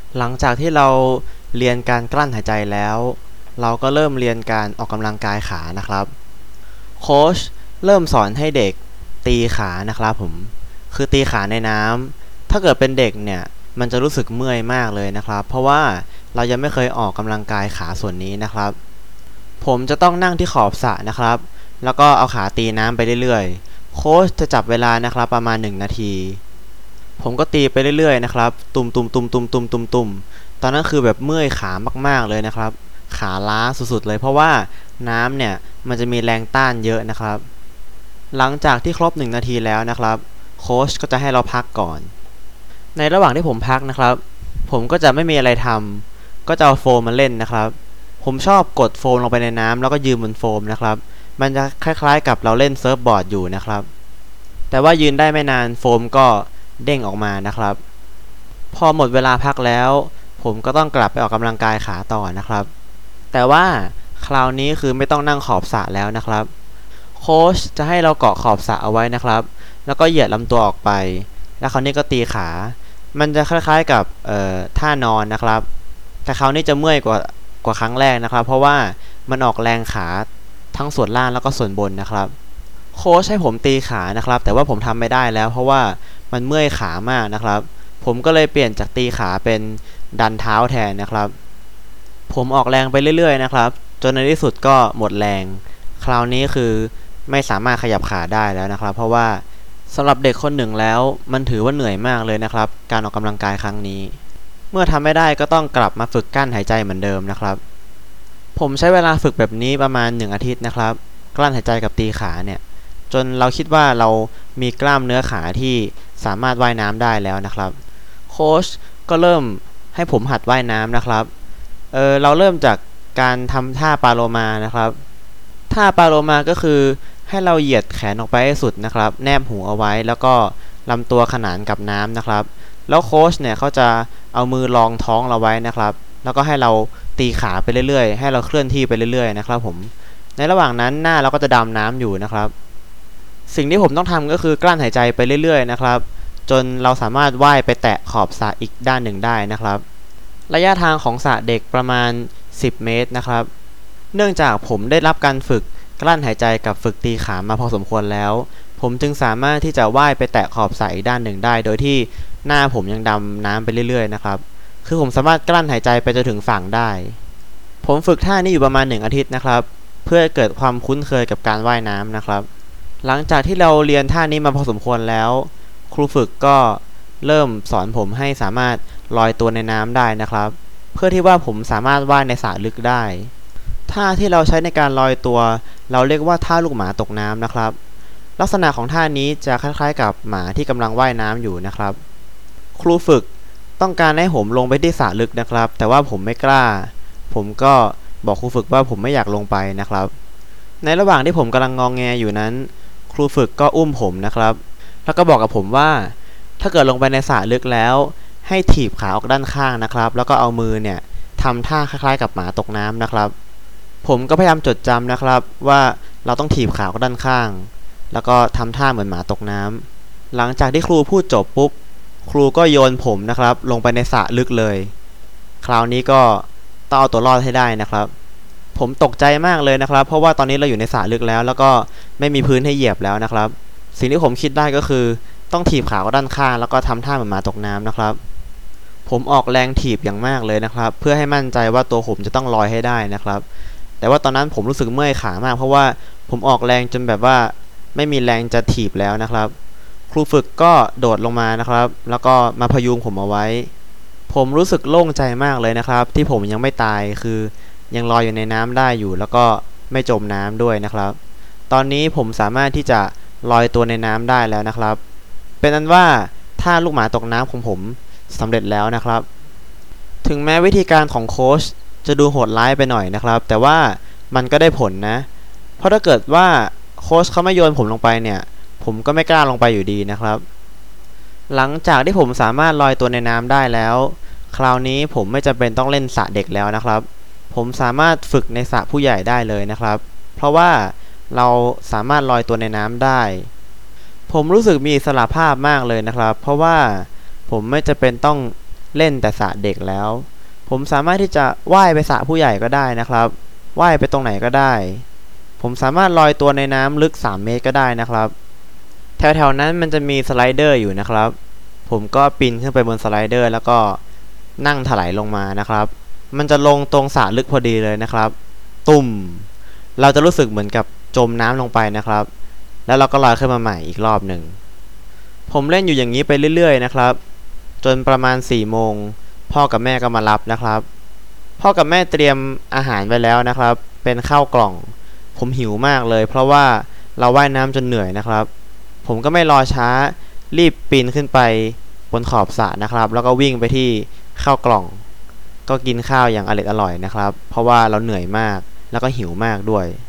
หลังจากที่เราเรียนการกลั้นหายใจแล้วเราก็เริ่มเรียนการออกกำลังกายขานะครับโค้ชเริ่มสอนให้เด็กตีขานะครับผมคือตีขาในน้ำถ้าเกิดเป็นเด็กเนี่ยมันจะรู้สึกเมื่อยมากเลยนะครับเพราะว่าเรายังไม่เคยออกกำลังกายขาส่วนนี้นะครับผมจะต้องนั่งที่ขอบสระนะครับแล้วก็เอาขาตีน้ำไปเรื่อยๆโค้ชจะจับเวลานะครับประมาณ1นาทีผมก็ตีไปเรื่อยๆนะครับตุ่มตุ่มตุ่มตุ่มตุ่มตุ่มตุ่มตอนนั้นคือแบบเมื่อยขามากๆเลยนะครับขาล้าสุดๆเลยเพราะว่าน้ำเนี่ยมันจะมีแรงต้านเยอะนะครับหลังจากที่ครบ1นาทีแล้วนะครับโค้ชก็จะให้เราพักก่อนในระหว่างที่ผมพักนะครับผมก็จะไม่มีอะไรทำก็จะเอาโฟมมาเล่นนะครับผมชอบกดโฟมลงไปในน้ำแล้วก็ยืนบนโฟมนะครับมันจะคล้ายๆกับเราเล่นเซิร์ฟบอร์ดอยู่นะครับแต่ว่ายืนได้ไม่นานโฟมก็เด้งออกมานะครับพอหมดเวลาพักแล้วผมก็ต้องกลับไปออกกำลังกายขาต่อนะครับแต่ว่าคราวนี้คือไม่ต้องนั่งขอบสระแล้วนะครับโค้ชจะให้เราเกาะขอบสระเอาไว้นะครับแล้วก็เหยียดลำตัวออกไปแล้วคราวนี้ก็ตีขามันจะคล้ายๆกับท่านอนนะครับแต่คราวนี้จะเมื่อยกว่าครั้งแรกนะครับเพราะว่ามันออกแรงขาทั้งส่วนล่างแล้วก็ส่วนบนนะครับโค้ชให้ผมตีขานะครับแต่ว่าผมทำไม่ได้แล้วเพราะว่ามันเมื่อยขามากนะครับผมก็เลยเปลี่ยนจากตีขาเป็นดันเท้าแทนนะครับผมออกแรงไปเรื่อยๆนะครับจนในที่สุดก็หมดแรงคราวนี้คือไม่สามารถขยับขาได้แล้วนะครับเพราะว่าสำหรับเด็กคนหนึ่งแล้วมันถือว่าเหนื่อยมากเลยนะครับการออกกำลังกายครั้งนี้เมื่อทำไม่ได้ก็ต้องกลับมาฝึกกั้นหายใจเหมือนเดิมนะครับผมใช้เวลาฝึกแบบนี้ประมาณ1อาทิตย์นะครับกลั้นหายใจกับตีขาเนี่ยจนเราคิดว่าเรามีกล้ามเนื้อขาที่สามารถว่ายน้ำได้แล้วนะครับโค้ชก็เริ่มให้ผมหัดว่ายน้ำนะครับเราเริ่มจากการทำท่าปาโลมานะครับท่าปาโลมาก็คือให้เราเหยียดแขนออกไปให้สุดนะครับแนบหูเอาไว้แล้วก็ลำตัวขนานกับน้ำนะครับแล้วโค้ชเนี่ยเขาจะเอามือรองท้องเราไว้นะครับแล้วก็ให้เราตีขาไปเรื่อยๆให้เราเคลื่อนที่ไปเรื่อยๆนะครับผมในระหว่างนั้นหน้าเราก็จะดำน้ำอยู่นะครับสิ่งที่ผมต้องทำก็คือกลั้นหายใจไปเรื่อยๆนะครับจนเราสามารถว่ายไปแตะขอบสระอีกด้านหนึ่งได้นะครับระยะทางของสระเด็กประมาณ10เมตรนะครับเนื่องจากผมได้รับการฝึกกลั้นหายใจกับฝึกตีขามาพอสมควรแล้วผมจึงสามารถที่จะว่ายไปแตะขอบสระอีกด้านหนึ่งได้โดยที่หน้าผมยังดำน้ำไปเรื่อยๆนะครับคือผมสามารถกลั้นหายใจไปจนถึงฝั่งได้ผมฝึกท่านี้อยู่ประมาณ1อาทิตย์นะครับเพื่อเกิดความคุ้นเคยกับการว่ายน้ำนะครับหลังจากที่เราเรียนท่านี้มาพอสมควรแล้วครูฝึกก็เริ่มสอนผมให้สามารถลอยตัวในน้ำได้นะครับเพื่อที่ว่าผมสามารถว่ายในสระลึกได้ท่าที่เราใช้ในการลอยตัวเราเรียกว่าท่าลูกหมาตกน้ำนะครับลักษณะของท่านี้จะคล้ายๆกับหมาที่กำลังว่ายน้ำอยู่นะครับครูฝึกต้องการให้ผมลงไปที่สระลึกนะครับแต่ว่าผมไม่กล้าผมก็บอกครูฝึกว่าผมไม่อยากลงไปนะครับในระหว่างที่ผมกำลังงอแงอยู่นั้นครูฝึกก็อุ้มผมนะครับแล้วก็บอกกับผมว่าถ้าเกิดลงไปในสระลึกแล้วให้ถีบขาออกด้านข้างนะครับแล้วก็เอามือเนี่ยทำท่าคล้ายๆกับหมาตกน้ำนะครับผมก็พยายามจดจำนะครับว่าเราต้องถีบขาออกด้านข้างแล้วก็ทำท่าเหมือนหมาตกน้ำหลังจากที่ครูพูดจบปุ๊บครูก็โยนผมนะครับลงไปในสระลึกเลยคราวนี้ก็ต้องเอาตัวรอดให้ได้นะครับผมตกใจมากเลยนะครับเพราะว่าตอนนี้เราอยู่ในสระลึกแล้วก็ไม่มีพื้นให้เหยียบแล้วนะครับสิ่งที่ผมคิดได้ก็คือต้องถีบขาด้านข้างแล้วก็ทำท่าเหมือนหมาตกน้ำนะครับผมออกแรงถีบอย่างมากเลยนะครับเพื่อให้มั่นใจว่าตัวผมจะต้องลอยให้ได้นะครับแต่ว่าตอนนั้นผมรู้สึกเมื่อยขามากเพราะว่าผมออกแรงจนแบบว่าไม่มีแรงจะถีบแล้วนะครับครูฝึกก็โดดลงมานะครับแล้วก็มาพยุงผมเอาไว้ผมรู้สึกโล่งใจมากเลยนะครับที่ผมยังไม่ตายคือยังลอยอยู่ในน้ำได้อยู่แล้วก็ไม่จมน้ำด้วยนะครับตอนนี้ผมสามารถที่จะลอยตัวในน้ำได้แล้วนะครับเป็นนั้นว่าท่าลูกหมาตกน้ำของผมสำเร็จแล้วนะครับถึงแม้วิธีการของโค้ชจะดูโหดร้ายไปหน่อยนะครับแต่ว่ามันก็ได้ผลนะเพราะถ้าเกิดว่าโค้ชเขาไม่โยนผมลงไปเนี่ยผมก็ไม่กล้าลงไปอยู่ดีนะครับหลังจากที่ผมสามารถลอยตัวในน้ำได้แล้วคราวนี้ผมไม่จำเป็นต้องเล่นสระเด็กแล้วนะครับผมสามารถฝึกในสระผู้ใหญ่ได้เลยนะครับเพราะว่าเราสามารถลอยตัวในน้ำได้ผมรู้สึกมีอิสระภาพมากเลยนะครับเพราะว่าผมไม่จำเป็นต้องเล่นแต่สระเด็กแล้ว ผมสามารถที่จะว่ายไปสระผู้ใหญ่ก็ได้นะครับว่ายไปตรงไหนก็ได้ผมสามารถลอยตัวในน้ำลึก3 เมตรก็ได้นะครับแถวๆนั้นมันจะมีสไลเดอร์อยู่นะครับผมก็ปีนขึ้นไปบนสไลเดอร์แล้วก็นั่งถลายลงมานะครับมันจะลงตรงสระลึกพอดีเลยนะครับตุ่มเราจะรู้สึกเหมือนกับจมน้ำลงไปนะครับแล้วเราก็ลอยขึ้นมาใหม่อีกรอบหนึ่งผมเล่นอยู่อย่างนี้ไปเรื่อยๆนะครับจนประมาณ4 โมงพ่อกับแม่ก็มารับนะครับพ่อกับแม่เตรียมอาหารไว้แล้วนะครับเป็นข้าวกล่องผมหิวมากเลยเพราะว่าเราว่ายน้ำจนเหนื่อยนะครับผมก็ไม่รอช้ารีบปีนขึ้นไปบนขอบสระนะครับแล้วก็วิ่งไปที่ข้าวกล่องก็กินข้าวอย่างอร่อยนะครับเพราะว่าเราเหนื่อยมากแล้วก็หิวมากด้วย